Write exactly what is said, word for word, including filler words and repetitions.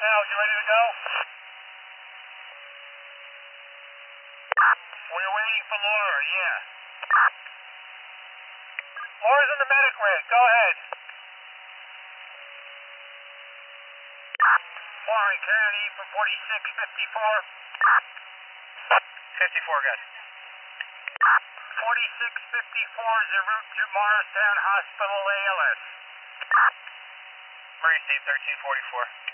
Al, you ready to go? We're waiting for Laura, yeah. Laura's in the medic rig, go ahead. Warren Kennedy from forty-six fifty-four. fifty-four, good. forty-six fifty-four is en route to Morristown Hospital A L S. Murray State thirteen forty-four.